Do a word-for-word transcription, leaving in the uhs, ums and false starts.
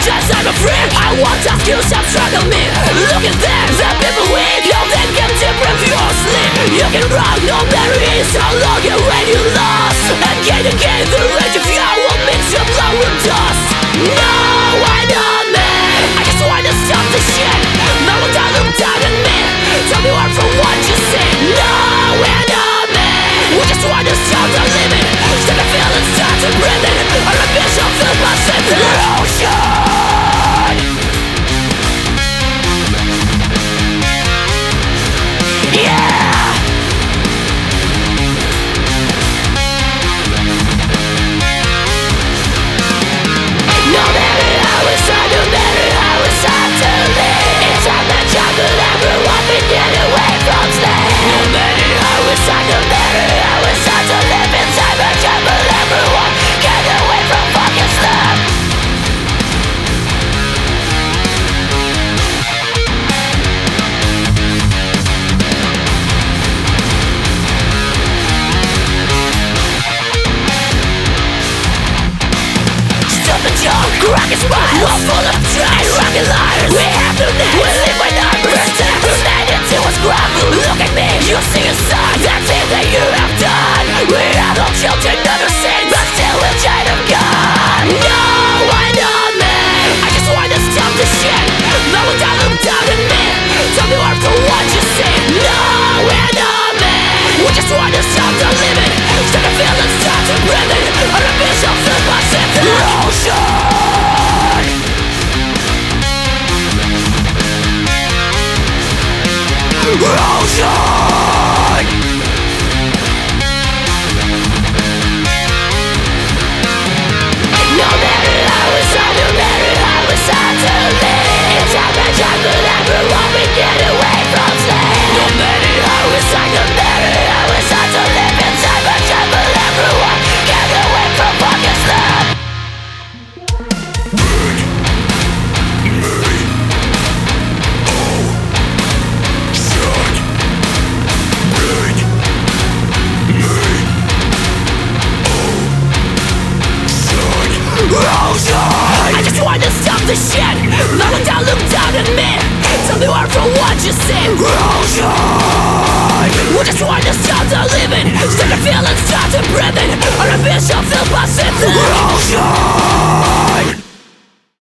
Since I'm a freak, I want to you subtract me. Look at them, the people weak. You think I'm different if you're asleep. You can run no matter is how long you when you lost. And gain again the rage of you will mix your blood with dust. No, I know me. I just want to stop the shit. No one don't look down at me. Tell me what from what you say. No, I know me. We just want to stop the limit. Start to feel and start to breathe it. Or a bitch will feel my sentence. Crack is mine, wall full of drugs and rocket liars. We have no names, we live by numbers. United to us gravel. Look at me, you see a sign. That thing that you have done. We are all children of our sins, but still we'll try to God. No, I know me. I just want to stop this shit. No one don't look down at me. Tell me what for what you say. No, I know me. We just want to stop the limit. Start to feel and start to breathe it. Or a bitch will flip my sentence. Ocean. Ocean! No matter how it's hard, no matter how it's hard to live. It's how much I could ever want me get away from sleep. No matter how it's hard, no matter how it's hard to live. It's how much I could ever want get away from fucking sleep. I just want to stop the shit. No one don't look down at me. Tell me what for what you say. Ocean. We just want to stop the living. Start to feel and start to breathe it. Or a bitch will feel my sentence. Ocean.